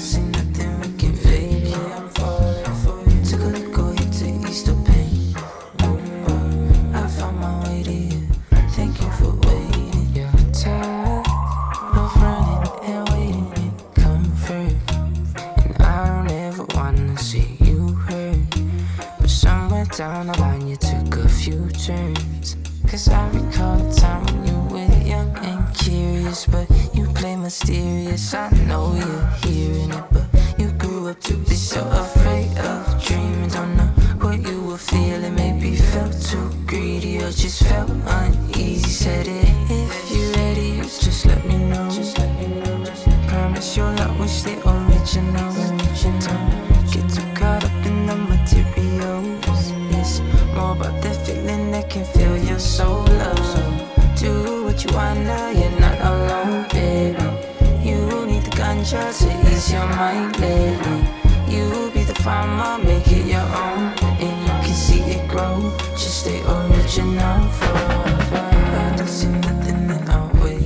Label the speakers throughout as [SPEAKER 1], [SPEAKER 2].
[SPEAKER 1] see nothing we can fake. Yeah, I'm falling for you. Took a look all you to ease the pain. I found my way to you. Thank you for waiting. You're tired of running and waiting in comfort, and I don't ever wanna see you hurt. But somewhere down the line you took a few turns. Cause I recall the time when you were young and curious, but you play mysterious. I know you're hearing it, but you grew up to be so afraid of dreaming. Don't know what you were feeling, maybe felt too greedy or just felt uneasy. Said it, if you're ready, you just let me know. Promise you'll always stay original. Don't get too caught up in the materials. It's more about that feeling that can fill your soul up. Do what you wanna, you're not alone, baby. You need the ganja to ease your mind lately. You be the farmer, make it your own, and you can see it grow. Just stay original forever. I don't see nothing in our way.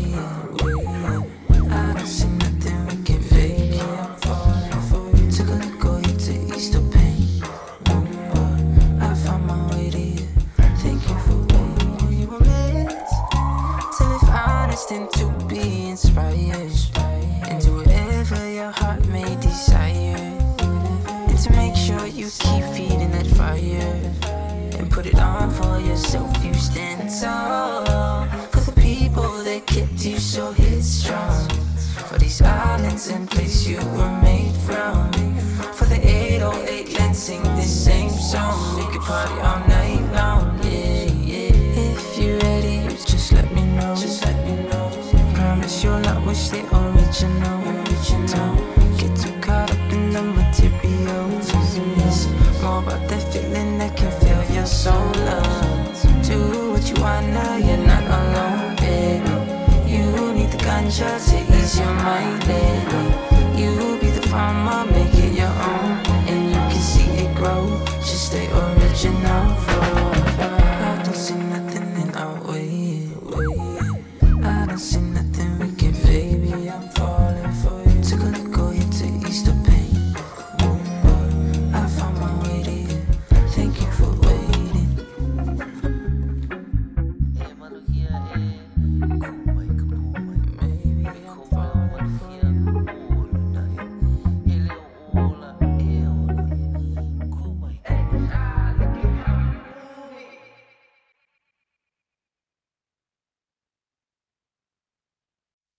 [SPEAKER 1] I don't see nothing we can fake. Yeah, I'm falling for you. Took a look all you to ease the pain. I found my way to you. Thank you for waiting. You were meant to live honest and to be inspired, and do whatever your heart may desire, and to make sure you keep feeding that fire and put it on for yourself. You stand tall for the people that kept you so headstrong, for these islands and place you were made from, for the 808, let's sing this same song. We could party all night long, yeah, yeah. If you're ready, you just let me know. Promise you'll always stay original. Don't get too caught up in the materials. It's more about that feeling that can fill your soul up. Do what you wanna, you're not alone, baby. You need the ganja to ease your mind lately. You be the farmer,